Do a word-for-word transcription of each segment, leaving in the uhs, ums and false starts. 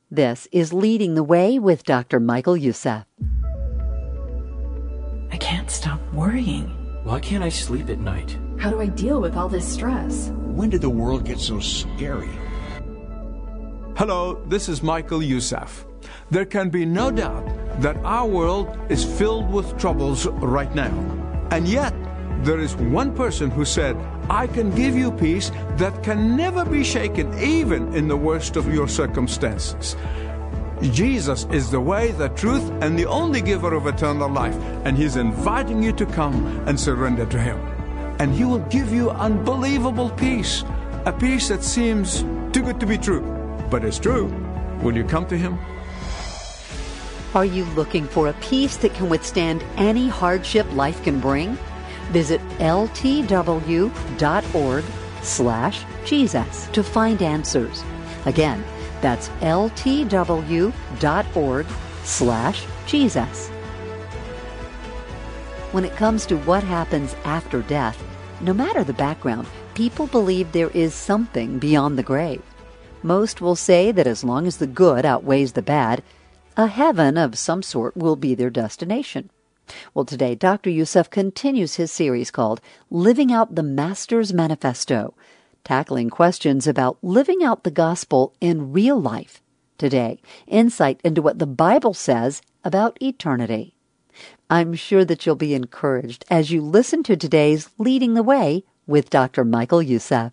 This is Leading the Way with Doctor Michael Youssef. I can't stop worrying. Why can't I sleep at night? How do I deal with all this stress? When did the world get so scary? Hello, this is Michael Youssef. There can be no doubt that our world is filled with troubles right now. And yet, there is one person who said, I can give you peace that can never be shaken, even in the worst of your circumstances. Jesus is the way, the truth, and the only giver of eternal life. And He's inviting you to come and surrender to Him. And He will give you unbelievable peace, a peace that seems too good to be true, but it's true. Will you come to Him? Are you looking for a peace that can withstand any hardship life can bring? Visit ltw.org slash Jesus to find answers. Again, that's ltw.org slash Jesus. When it comes to what happens after death, no matter the background, people believe there is something beyond the grave. Most will say that as long as the good outweighs the bad, a heaven of some sort will be their destination. Well, today, Doctor Youssef continues his series called Living Out the Master's Manifesto, tackling questions about living out the gospel in real life. Today, insight into what the Bible says about eternity. I'm sure that you'll be encouraged as you listen to today's Leading the Way with Doctor Michael Youssef.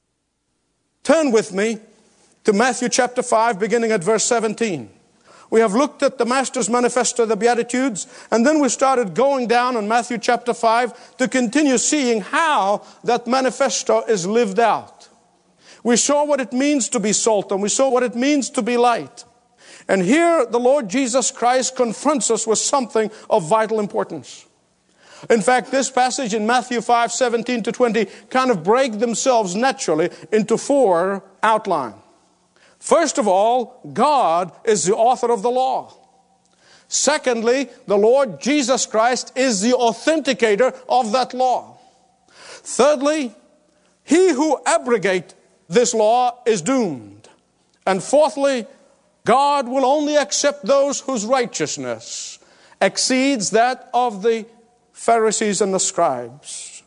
Turn with me to Matthew chapter five, beginning at verse seventeen. We have looked at the Master's Manifesto, the Beatitudes, and then we started going down in Matthew chapter five to continue seeing how that manifesto is lived out. We saw what it means to be salt, and we saw what it means to be light. And here the Lord Jesus Christ confronts us with something of vital importance. In fact, this passage in Matthew five, seventeen to twenty kind of break themselves naturally into four outlines. First of all, God is the author of the law. Secondly, the Lord Jesus Christ is the authenticator of that law. Thirdly, he who abrogates this law is doomed. And fourthly, God will only accept those whose righteousness exceeds that of the Pharisees and the scribes.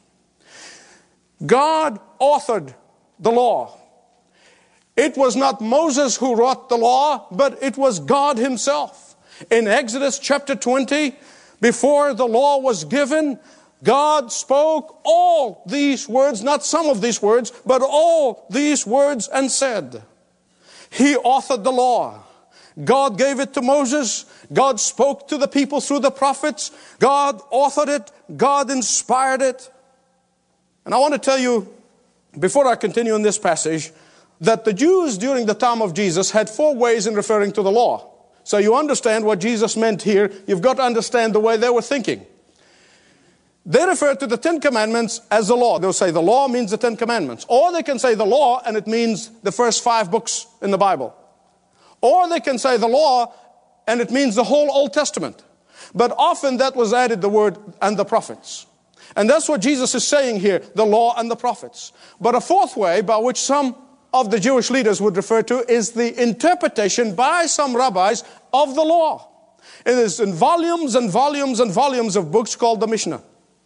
God authored the law. It was not Moses who wrote the law, but it was God Himself. In Exodus chapter twenty, before the law was given, God spoke all these words, not some of these words, but all these words and said, He authored the law. God gave it to Moses. God spoke to the people through the prophets. God authored it. God inspired it. And I want to tell you, before I continue in this passage, that the Jews during the time of Jesus had four ways in referring to the law. So you understand what Jesus meant here. You've got to understand the way they were thinking. They refer to the Ten Commandments as the law. They'll say the law means the Ten Commandments. Or they can say the law and it means the first five books in the Bible. Or they can say the law and it means the whole Old Testament. But often that was added the word and the prophets. And that's what Jesus is saying here, the law and the prophets. But a fourth way by which some of the Jewish leaders would refer to is the interpretation by some rabbis of the law. It is in volumes and volumes and volumes of books called the Mishnah.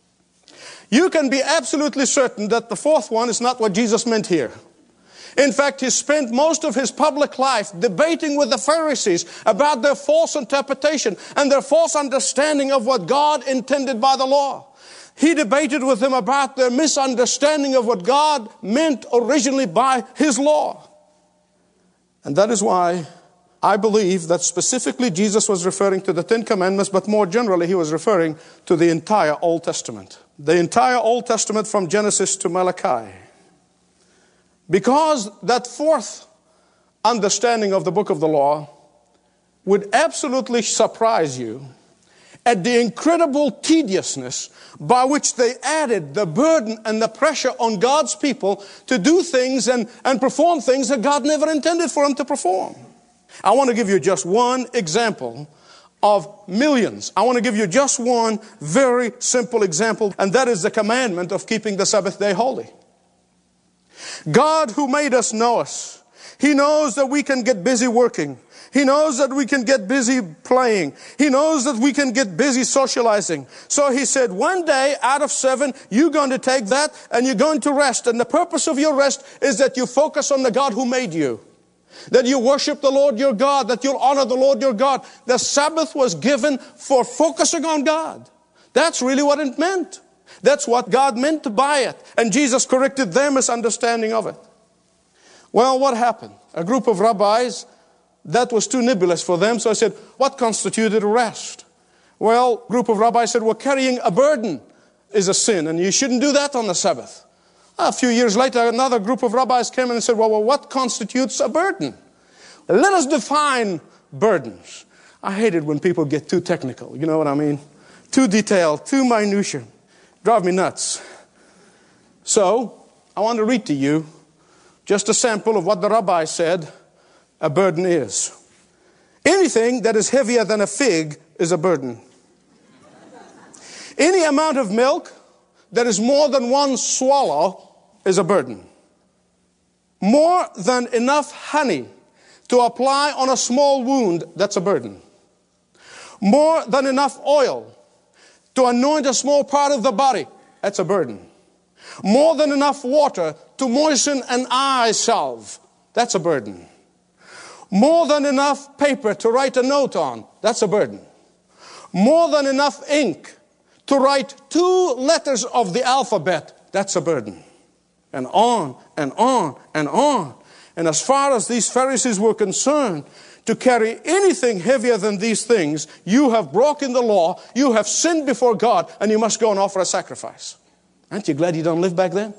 You can be absolutely certain that the fourth one is not what Jesus meant here. In fact, He spent most of His public life debating with the Pharisees about their false interpretation and their false understanding of what God intended by the law. He debated with them about their misunderstanding of what God meant originally by His law. And that is why I believe that specifically Jesus was referring to the Ten Commandments, but more generally He was referring to the entire Old Testament. The entire Old Testament from Genesis to Malachi. Because that fourth understanding of the book of the law would absolutely surprise you at the incredible tediousness by which they added the burden and the pressure on God's people to do things and, and perform things that God never intended for them to perform. I want to give you just one example of millions. I want to give you just one very simple example, and that is the commandment of keeping the Sabbath day holy. God, who made us, knows us. He knows that we can get busy working. He knows that we can get busy playing. He knows that we can get busy socializing. So he said, one day out of seven, you're going to take that and you're going to rest. And the purpose of your rest is that you focus on the God who made you. That you worship the Lord your God. That you'll honor the Lord your God. The Sabbath was given for focusing on God. That's really what it meant. That's what God meant by it. And Jesus corrected their misunderstanding of it. Well, what happened? A group of rabbis, that was too nebulous for them. So I said, what constituted rest? Well, a group of rabbis said, well, carrying a burden is a sin, and you shouldn't do that on the Sabbath. A few years later, another group of rabbis came and said, well, well what constitutes a burden? Let us define burdens. I hate it when people get too technical, you know what I mean? Too detailed, too minutiae. Drive me nuts. So, I want to read to you just a sample of what the rabbi said a burden is. Anything that is heavier than a fig is a burden. Any amount of milk that is more than one swallow is a burden. More than enough honey to apply on a small wound, that's a burden. More than enough oil to anoint a small part of the body, that's a burden. More than enough water to moisten an eye salve, that's a burden. More than enough paper to write a note on, that's a burden. More than enough ink to write two letters of the alphabet, that's a burden. And on and on and on. And as far as these Pharisees were concerned, to carry anything heavier than these things, you have broken the law, you have sinned before God, and you must go and offer a sacrifice. Aren't you glad you don't live back then?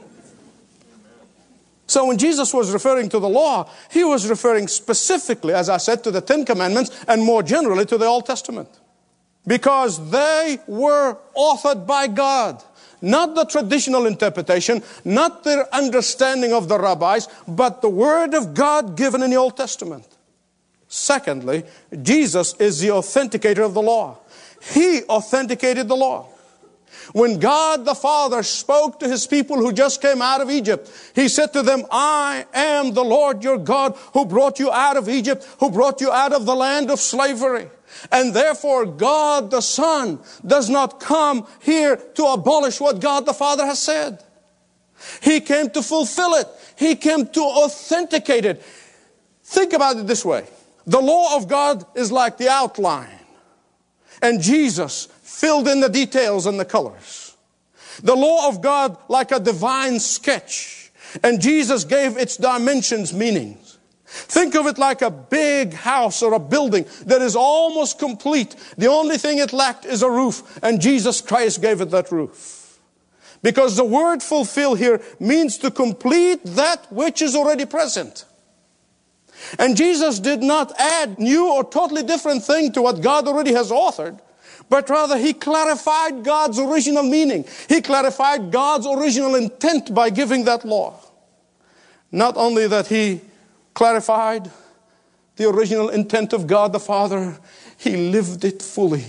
So when Jesus was referring to the law, he was referring specifically, as I said, to the Ten Commandments and more generally to the Old Testament. Because they were authored by God. Not the traditional interpretation, not their understanding of the rabbis, but the Word of God given in the Old Testament. Secondly, Jesus is the authenticator of the law. He authenticated the law. When God the Father spoke to His people who just came out of Egypt, He said to them, I am the Lord your God who brought you out of Egypt, who brought you out of the land of slavery. And therefore God the Son does not come here to abolish what God the Father has said. He came to fulfill it. He came to authenticate it. Think about it this way. The law of God is like the outline. And Jesus filled in the details and the colors. The law of God like a divine sketch. And Jesus gave its dimensions meanings. Think of it like a big house or a building that is almost complete. The only thing it lacked is a roof. And Jesus Christ gave it that roof. Because the word fulfill here means to complete that which is already present. And Jesus did not add new or totally different thing to what God already has authored. But rather He clarified God's original meaning. He clarified God's original intent by giving that law. Not only that He clarified the original intent of God the Father, He lived it fully.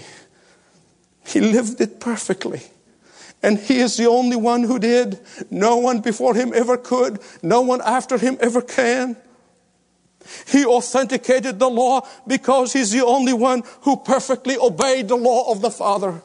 He lived it perfectly. And He is the only one who did. No one before Him ever could. No one after Him ever can. He authenticated the law because He's the only one who perfectly obeyed the law of the Father.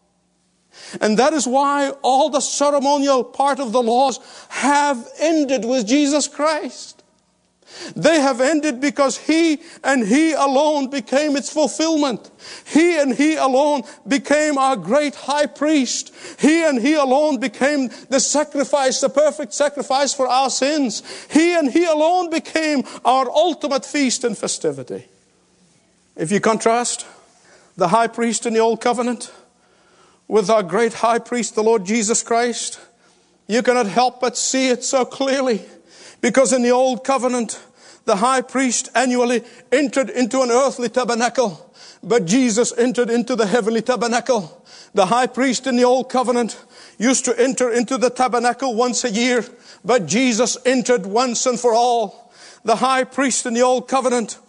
And that is why all the ceremonial part of the laws have ended with Jesus Christ. They have ended because He and He alone became its fulfillment. He and He alone became our great high priest. He and He alone became the sacrifice, the perfect sacrifice for our sins. He and He alone became our ultimate feast and festivity. If you contrast the high priest in the Old Covenant with our great high priest, the Lord Jesus Christ, you cannot help but see it so clearly. Because in the Old Covenant, the high priest annually entered into an earthly tabernacle, but Jesus entered into the heavenly tabernacle. The high priest in the Old Covenant used to enter into the tabernacle once a year, but Jesus entered once and for all. The high priest in the Old Covenant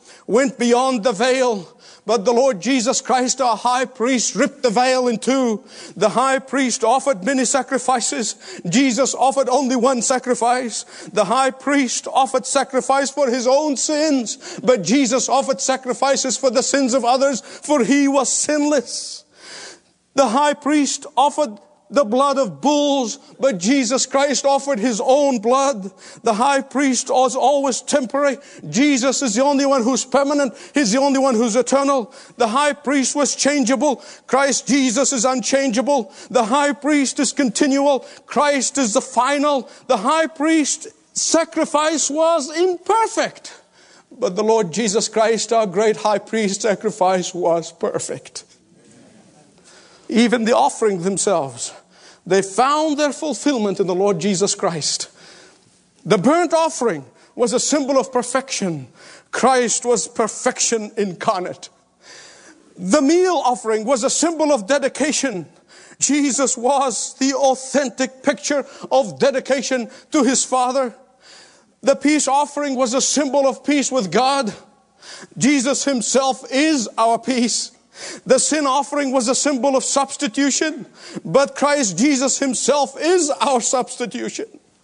went beyond the veil. But the Lord Jesus Christ, our high priest, ripped the veil in two. The high priest offered many sacrifices. Jesus offered only one sacrifice. The high priest offered sacrifice for his own sins, but Jesus offered sacrifices for the sins of others, for he was sinless. The high priest offered the blood of bulls, but Jesus Christ offered his own blood. The high priest was always temporary. Jesus is the only one who's permanent. He's the only one who's eternal. The high priest was changeable. Christ Jesus is unchangeable. The high priest is continual. Christ is the final. The high priest sacrifice was imperfect, but the Lord Jesus Christ, our great high priest, sacrifice was perfect. Even the offerings themselves, they found their fulfillment in the Lord Jesus Christ. The burnt offering was a symbol of perfection. Christ was perfection incarnate. The meal offering was a symbol of dedication. Jesus was the authentic picture of dedication to his Father. The peace offering was a symbol of peace with God. Jesus himself is our peace. The sin offering was a symbol of substitution, but Christ Jesus himself is our substitution.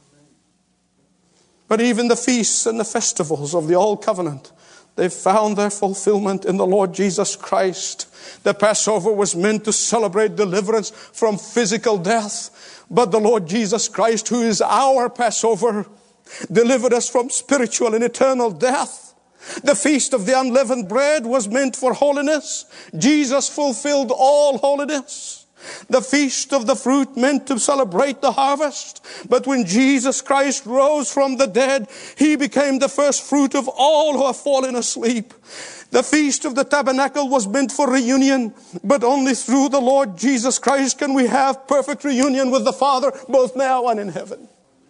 But even the feasts and the festivals of the Old Covenant, they found their fulfillment in the Lord Jesus Christ. The Passover was meant to celebrate deliverance from physical death, but the Lord Jesus Christ, who is our Passover, delivered us from spiritual and eternal death. The feast of the unleavened bread was meant for holiness. Jesus fulfilled all holiness. The feast of the fruit meant to celebrate the harvest. But when Jesus Christ rose from the dead, he became the first fruit of all who have fallen asleep. The feast of the tabernacle was meant for reunion, but only through the Lord Jesus Christ can we have perfect reunion with the Father, both now and in heaven.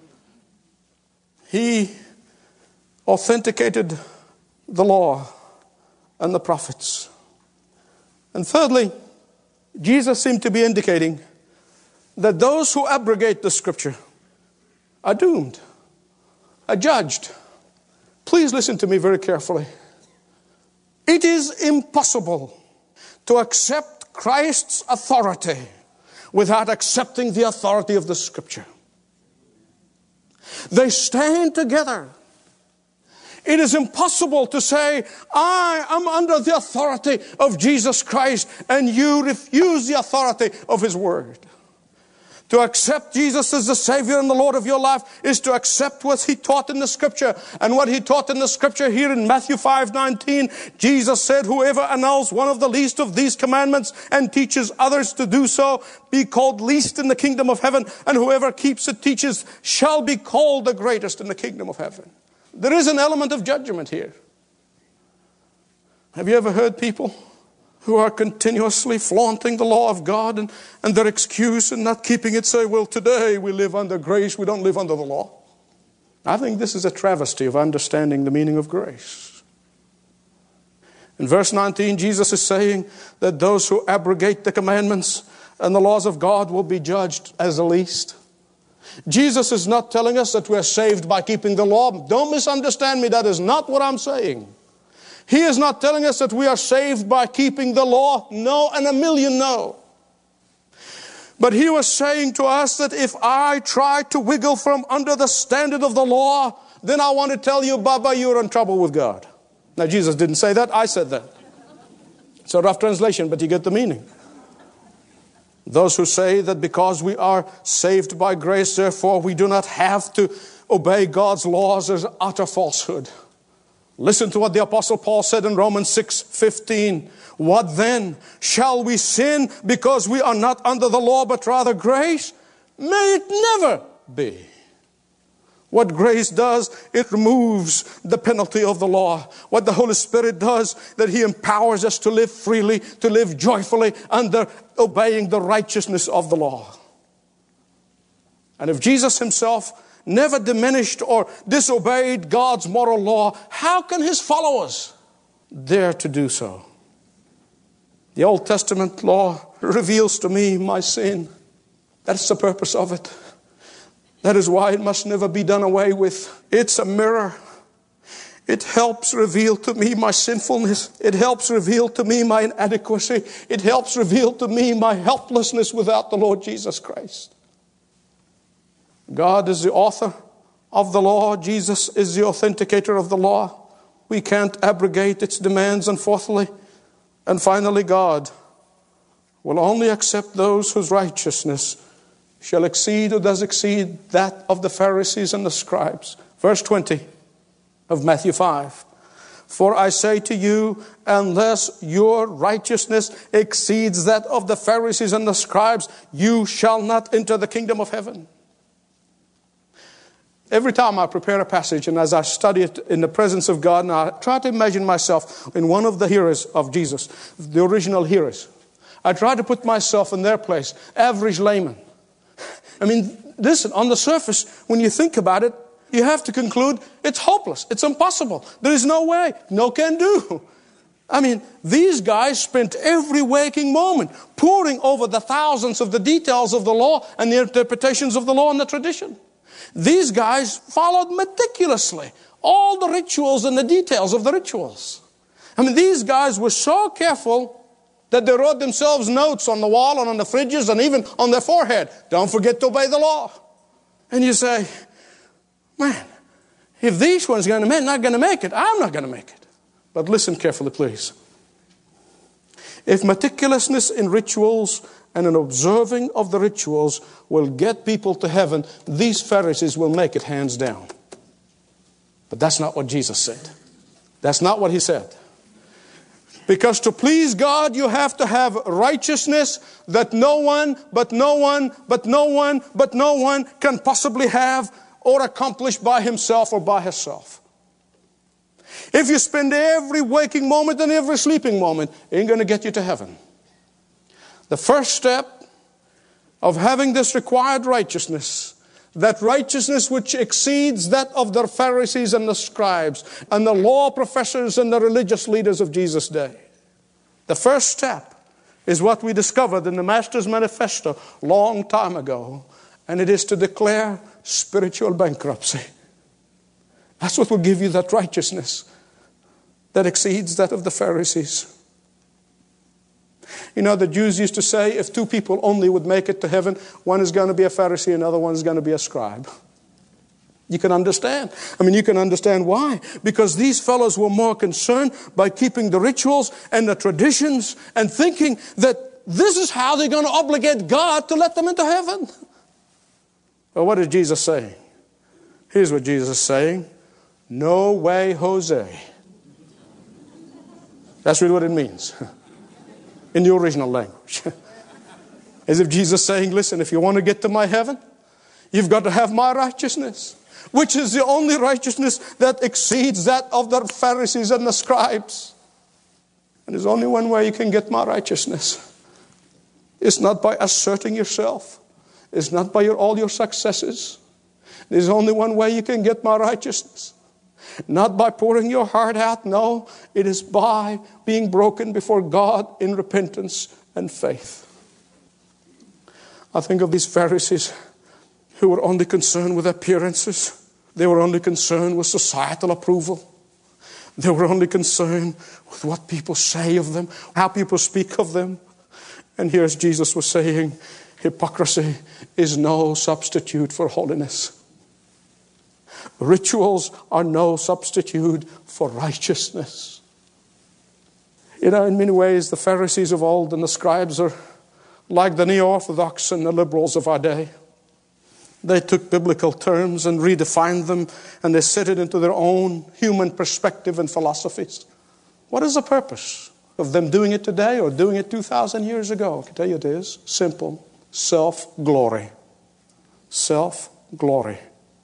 He authenticated the law and the prophets. And thirdly, Jesus seemed to be indicating that those who abrogate the scripture are doomed, are judged. Please listen to me very carefully. It is impossible to accept Christ's authority without accepting the authority of the scripture. They stand together. It is impossible to say, I am under the authority of Jesus Christ, and you refuse the authority of his word. To accept Jesus as the Savior and the Lord of your life is to accept what he taught in the scripture. And what he taught in the scripture here in Matthew five nineteen, Jesus said, whoever annuls one of the least of these commandments and teaches others to do so, be called least in the kingdom of heaven. And whoever keeps it, teaches, shall be called the greatest in the kingdom of heaven. There is an element of judgment here. Have you ever heard people who are continuously flaunting the law of God and, and their excuse in not keeping it say, well, today we live under grace, we don't live under the law? I think this is a travesty of understanding the meaning of grace. In verse nineteen, Jesus is saying that those who abrogate the commandments and the laws of God will be judged as the least. Jesus is not telling us that we are saved by keeping the law. Don't misunderstand me. That is not what I'm saying. He is not telling us that we are saved by keeping the law. No, and a million no. But he was saying to us that if I try to wiggle from under the standard of the law, then I want to tell you, Baba, you're in trouble with God. Now, Jesus didn't say that. I said that. It's a rough translation, but you get the meaning. Those who say that because we are saved by grace, therefore we do not have to obey God's laws is utter falsehood. Listen to what the Apostle Paul said in Romans six fifteen. What then? Shall we sin because we are not under the law but rather grace? May it never be. What grace does, it removes the penalty of the law. What the Holy Spirit does, that he empowers us to live freely, to live joyfully under obeying the righteousness of the law. And if Jesus himself never diminished or disobeyed God's moral law, how can his followers dare to do so? The Old Testament law reveals to me my sin. That's the purpose of it. That is why it must never be done away with. It's a mirror. It helps reveal to me my sinfulness. It helps reveal to me my inadequacy. It helps reveal to me my helplessness without the Lord Jesus Christ. God is the author of the law. Jesus is the authenticator of the law. We can't abrogate its demands. And fourthly, and finally, God will only accept those whose righteousness shall exceed or does exceed that of the Pharisees and the scribes. Verse twenty of Matthew five. For I say to you, unless your righteousness exceeds that of the Pharisees and the scribes, you shall not enter the kingdom of heaven. Every time I prepare a passage and as I study it in the presence of God, and I try to imagine myself in one of the hearers of Jesus, the original hearers. I try to put myself in their place, average layman. I mean, listen, on the surface, when you think about it, you have to conclude it's hopeless. It's impossible. There is no way. No can do. I mean, these guys spent every waking moment poring over the thousands of the details of the law and the interpretations of the law and the tradition. These guys followed meticulously all the rituals and the details of the rituals. I mean, these guys were so careful that they wrote themselves notes on the wall and on the fridges and even on their forehead. Don't forget to obey the law. And you say, man, if these ones are not going to make it, I'm not going to make it. But listen carefully, please. If meticulousness in rituals and an observing of the rituals will get people to heaven, these Pharisees will make it hands down. But that's not what Jesus said. That's not what he said. Because to please God, you have to have righteousness that no one, but no one, but no one, but no one can possibly have or accomplish by himself or by herself. If you spend every waking moment and every sleeping moment, it ain't going to get you to heaven. The first step of having this required righteousness, that righteousness which exceeds that of the Pharisees and the scribes and the law professors and the religious leaders of Jesus' day. The first step is what we discovered in the Master's Manifesto long time ago, and it is to declare spiritual bankruptcy. That's what will give you that righteousness that exceeds that of the Pharisees. You know, the Jews used to say if two people only would make it to heaven, one is going to be a Pharisee, another one is going to be a scribe. You can understand. I mean, you can understand why. Because these fellows were more concerned by keeping the rituals and the traditions and thinking that this is how they're going to obligate God to let them into heaven. Well, what is Jesus saying? Here's what Jesus is saying. No way, Jose. That's really what it means in the original language. As if Jesus is saying, listen, if you want to get to my heaven, you've got to have my righteousness, which is the only righteousness that exceeds that of the Pharisees and the scribes. And there's only one way you can get my righteousness. It's not by asserting yourself. It's not by your, all your successes. There's only one way you can get my righteousness. Not by pouring your heart out. No, it is by being broken before God in repentance and faith. I think of these Pharisees who were only concerned with appearances. They were only concerned with societal approval. They were only concerned with what people say of them, how people speak of them. And here's Jesus was saying, hypocrisy is no substitute for holiness. Rituals are no substitute for righteousness. You know, in many ways, the Pharisees of old and the scribes are like the neo-orthodox and the liberals of our day. They took biblical terms and redefined them, and they set it into their own human perspective and philosophies. What is the purpose of them doing it today or doing it two thousand years ago? I can tell you it is simple. Self-glory. Self-glory.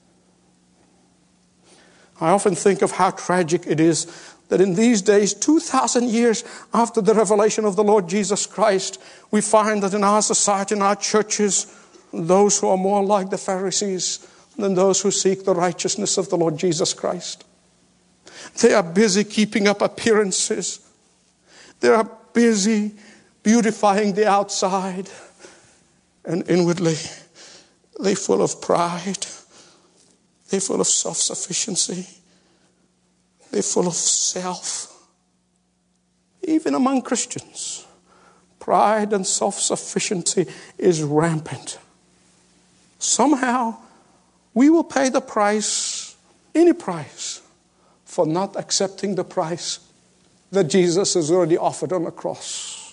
I often think of how tragic it is that in these days, two thousand years after the revelation of the Lord Jesus Christ, we find that in our society, in our churches, those who are more like the Pharisees than those who seek the righteousness of the Lord Jesus Christ. They are busy keeping up appearances. They are busy beautifying the outside. And inwardly, they're full of pride. They're full of self-sufficiency. They're full of self. Even among Christians, pride and self-sufficiency is rampant. Somehow, we will pay the price, any price, for not accepting the price that Jesus has already offered on the cross.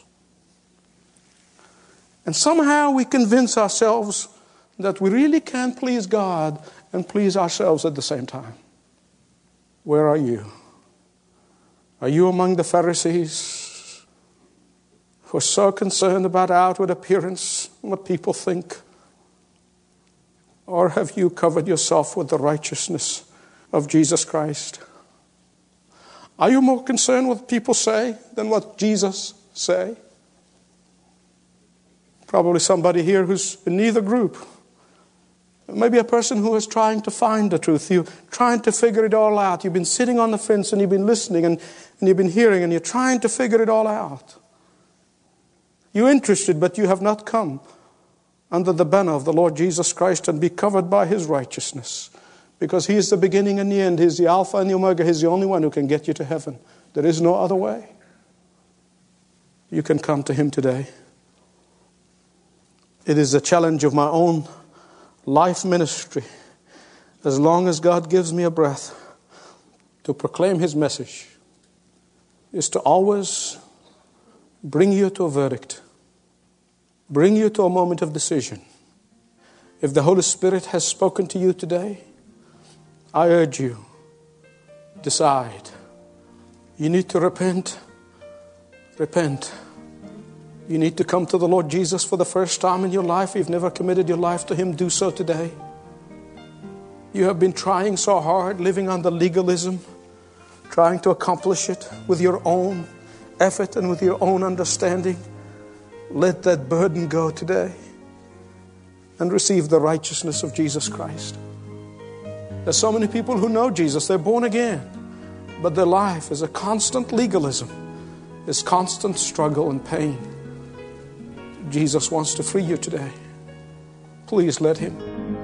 And somehow we convince ourselves that we really can please God and please ourselves at the same time. Where are you? Are you among the Pharisees who are so concerned about outward appearance and what people think? Or have you covered yourself with the righteousness of Jesus Christ? Are you more concerned with what people say than what Jesus say? Probably somebody here who's in neither group. Maybe a person who is trying to find the truth. You're trying to figure it all out. You've been sitting on the fence and you've been listening and, and you've been hearing and you're trying to figure it all out. You're interested, but you have not come under the banner of the Lord Jesus Christ and be covered by His righteousness. Because He is the beginning and the end. He's the Alpha and the Omega. He's the only one who can get you to heaven. There is no other way. You can come to Him today. It is the challenge of my own life ministry, as long as God gives me a breath, to proclaim His message, is to always bring you to a verdict, bring you to a moment of decision. If the Holy Spirit has spoken to you today, I urge you, decide. You need to repent. Repent. You need to come to the Lord Jesus for the first time in your life. If you've never committed your life to Him, do so today. You have been trying so hard, living under legalism, trying to accomplish it with your own effort and with your own understanding. Let that burden go today and receive the righteousness of Jesus Christ. There's so many people who know Jesus. They're born again. But their life is a constant legalism. It's constant struggle and pain. Jesus wants to free you today. Please let Him.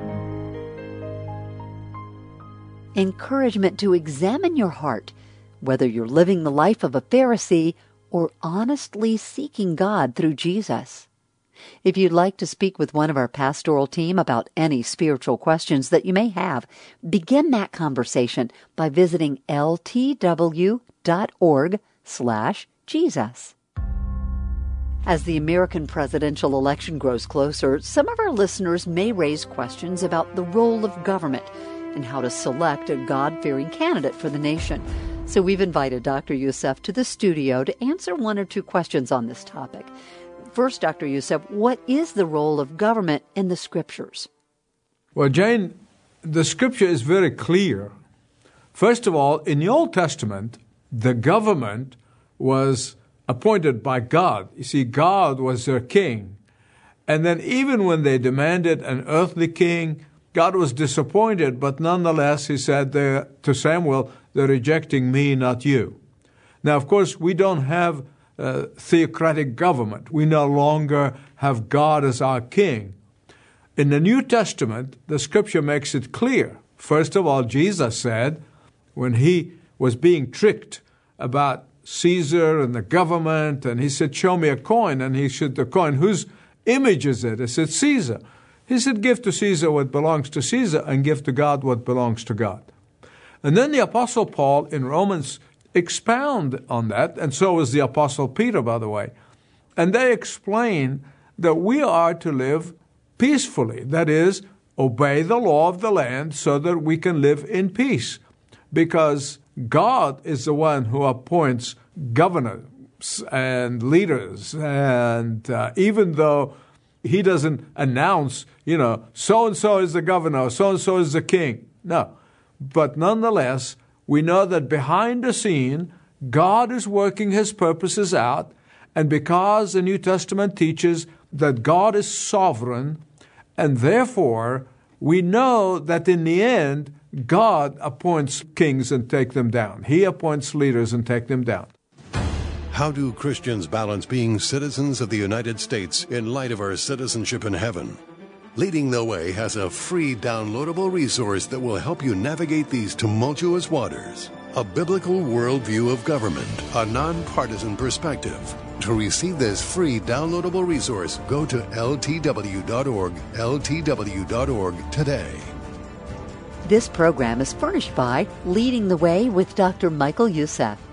Encouragement to examine your heart, whether you're living the life of a Pharisee or honestly seeking God through Jesus. If you'd like to speak with one of our pastoral team about any spiritual questions that you may have, begin that conversation by visiting ltw.org slash Jesus. As the American presidential election grows closer, some of our listeners may raise questions about the role of government and how to select a God-fearing candidate for the nation. So we've invited Doctor Youssef to the studio to answer one or two questions on this topic. First, Doctor Youssef, what is the role of government in the Scriptures? Well, Jane, the Scripture is very clear. First of all, in the Old Testament, the government was appointed by God. You see, God was their king. And then even when they demanded an earthly king, God was disappointed, but nonetheless, He said to Samuel, they're rejecting me, not you. Now, of course, we don't have a theocratic government. We no longer have God as our king. In the New Testament, the Scripture makes it clear. First of all, Jesus said, when He was being tricked about Caesar and the government, and He said, show me a coin. And He said, the coin, whose image is it? I said, Caesar. He said, give to Caesar what belongs to Caesar and give to God what belongs to God. And then the Apostle Paul in Romans expound on that, and so is the Apostle Peter, by the way. And they explain that we are to live peacefully, that is, obey the law of the land so that we can live in peace, because God is the one who appoints governors and leaders, and uh, even though He doesn't announce, you know, so-and-so is the governor, so-and-so is the king. No. But nonetheless, we know that behind the scene, God is working His purposes out, and because the New Testament teaches that God is sovereign, and therefore we know that in the end, God appoints kings and take them down. He appoints leaders and take them down. How do Christians balance being citizens of the United States in light of our citizenship in heaven? Leading the Way has a free downloadable resource that will help you navigate these tumultuous waters. A biblical worldview of government, a nonpartisan perspective. To receive this free downloadable resource, go to L T W dot org, L T W dot org today. This program is furnished by Leading the Way with Doctor Michael Youssef.